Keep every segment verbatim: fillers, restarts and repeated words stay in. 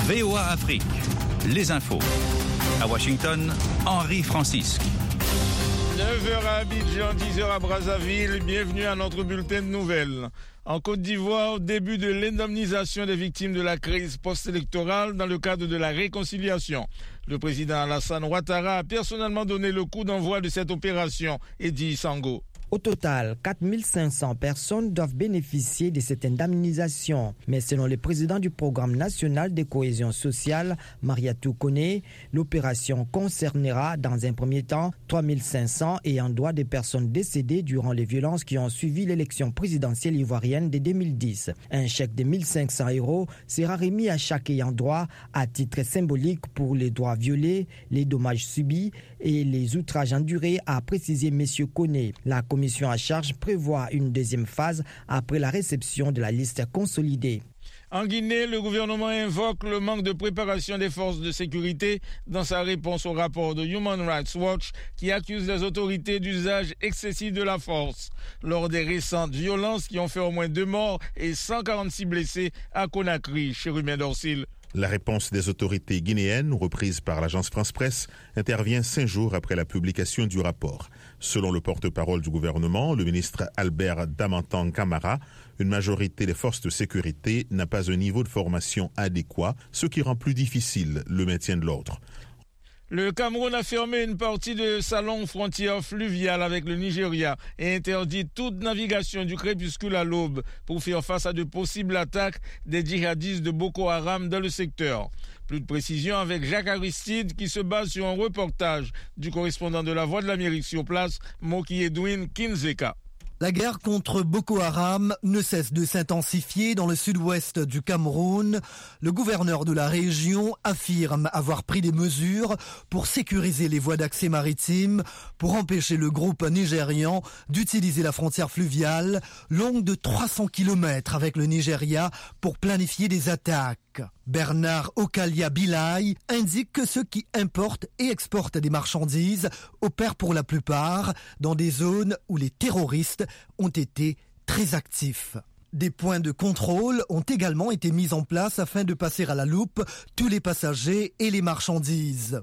V O A Afrique, les infos. À Washington, Henri Francisque. neuf heures à Abidjan, dix heures à Brazzaville. Bienvenue à notre bulletin de nouvelles. En Côte d'Ivoire, début de l'indemnisation des victimes de la crise post-électorale dans le cadre de la réconciliation. Le président Alassane Ouattara a personnellement donné le coup d'envoi de cette opération, Eddy Sango. Au total, quatre mille cinq cents personnes doivent bénéficier de cette indemnisation. Mais selon le président du Programme national de cohésion sociale, Mariatou Kone, l'opération concernera dans un premier temps trois mille cinq cents ayant droit des personnes décédées durant les violences qui ont suivi l'élection présidentielle ivoirienne de deux mille dix. Un chèque de mille cinq cents euros sera remis à chaque ayant droit à titre symbolique pour les droits violés, les dommages subis et les outrages endurés, a précisé M. Kone. La La commission à charge prévoit une deuxième phase après la réception de la liste consolidée. En Guinée, le gouvernement invoque le manque de préparation des forces de sécurité dans sa réponse au rapport de Human Rights Watch qui accuse les autorités d'usage excessif de la force lors des récentes violences qui ont fait au moins deux morts et cent quarante-six blessés à Conakry, chez Rumien Dorsil. La réponse des autorités guinéennes, reprise par l'agence France-Presse, intervient cinq jours après la publication du rapport. Selon le porte-parole du gouvernement, le ministre Albert Damantang Camara, une majorité des forces de sécurité n'a pas un niveau de formation adéquat, ce qui rend plus difficile le maintien de l'ordre. Le Cameroun a fermé une partie de sa longue frontière fluviale avec le Nigeria et interdit toute navigation du crépuscule à l'aube pour faire face à de possibles attaques des djihadistes de Boko Haram dans le secteur. Plus de précisions avec Jacques Aristide qui se base sur un reportage du correspondant de la Voix de l'Amérique sur place, Moki Edwin Kinzeka. La guerre contre Boko Haram ne cesse de s'intensifier dans le sud-ouest du Cameroun. Le gouverneur de la région affirme avoir pris des mesures pour sécuriser les voies d'accès maritimes, pour empêcher le groupe nigérian d'utiliser la frontière fluviale longue de trois cents kilomètres avec le Nigeria pour planifier des attaques. Bernard Okalia Bilay indique que ceux qui importent et exportent des marchandises opèrent pour la plupart dans des zones où les terroristes ont été très actifs. Des points de contrôle ont également été mis en place afin de passer à la loupe tous les passagers et les marchandises.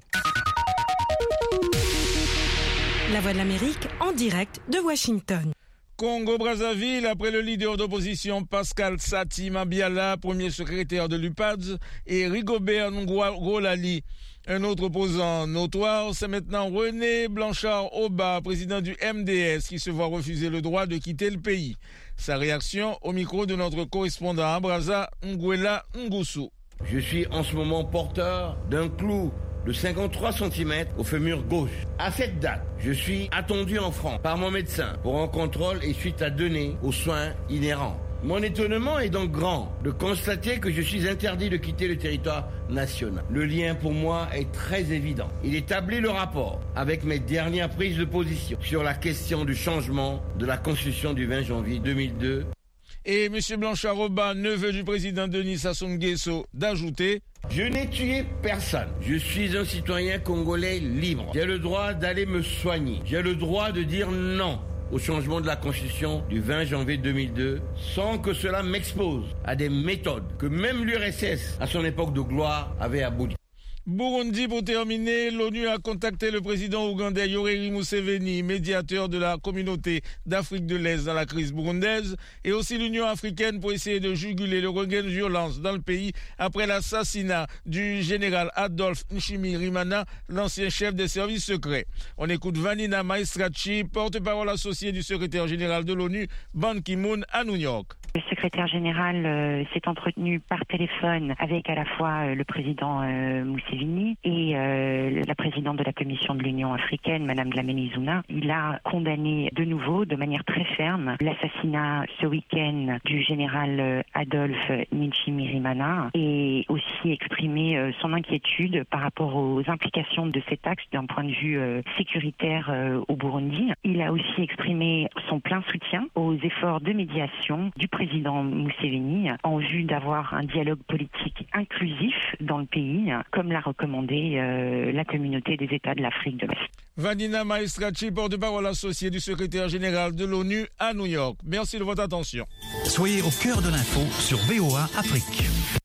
La Voix de l'Amérique en direct de Washington. Congo-Brazzaville, après le leader d'opposition Pascal Sati Mabiala, premier secrétaire de l'U P A D S, et Rigobert Ngoualali. Un autre opposant notoire, c'est maintenant René Blanchard-Oba, président du M D S, qui se voit refuser le droit de quitter le pays. Sa réaction au micro de notre correspondant à Brazza, Nguela Ngusu. Je suis en ce moment porteur d'un clou de cinquante-trois centimètres au fémur gauche. À cette date, je suis attendu en France par mon médecin pour un contrôle et suite à donner aux soins inhérents. Mon étonnement est donc grand de constater que je suis interdit de quitter le territoire national. Le lien pour moi est très évident. Il établit le rapport avec mes dernières prises de position sur la question du changement de la Constitution du vingt janvier deux mille deux. Et M. Blanchard-Oba, neveu du président Denis Sassou Nguesso, d'ajouter: je n'ai tué personne. Je suis un citoyen congolais libre. J'ai le droit d'aller me soigner. J'ai le droit de dire non au changement de la Constitution du vingt janvier deux mille deux sans que cela m'expose à des méthodes que même l'U R S S, à son époque de gloire, avait abolies. Burundi, pour terminer, l'ONU a contacté le président ougandais Yoweri Museveni, médiateur de la communauté d'Afrique de l'Est dans la crise burundaise, et aussi l'Union africaine pour essayer de juguler le regain de violence dans le pays après l'assassinat du général Adolphe Nshimirimana, l'ancien chef des services secrets. On écoute Vanina Maestrachi, porte-parole associée du secrétaire général de l'ONU, Ban Ki-moon, à New York. Le secrétaire général euh, s'est entretenu par téléphone avec à la fois euh, le président euh, Museveni et euh, la présidente de la Commission de l'Union africaine, Madame Dlamini Zuma. Il a condamné de nouveau, de manière très ferme, l'assassinat ce week-end du général euh, Adolphe Nshimirimana et aussi exprimé euh, son inquiétude par rapport aux implications de cet acte d'un point de vue euh, sécuritaire euh, au Burundi. Il a aussi exprimé son plein soutien aux efforts de médiation du président Museveni en vue d'avoir un dialogue politique inclusif dans le pays, comme l'a recommandé euh, la communauté des États de l'Afrique de l'Est. Vanina Maestrachi, porte-parole associée du secrétaire général de l'ONU à New York. Merci de votre attention. Soyez au cœur de l'info sur V O A Afrique.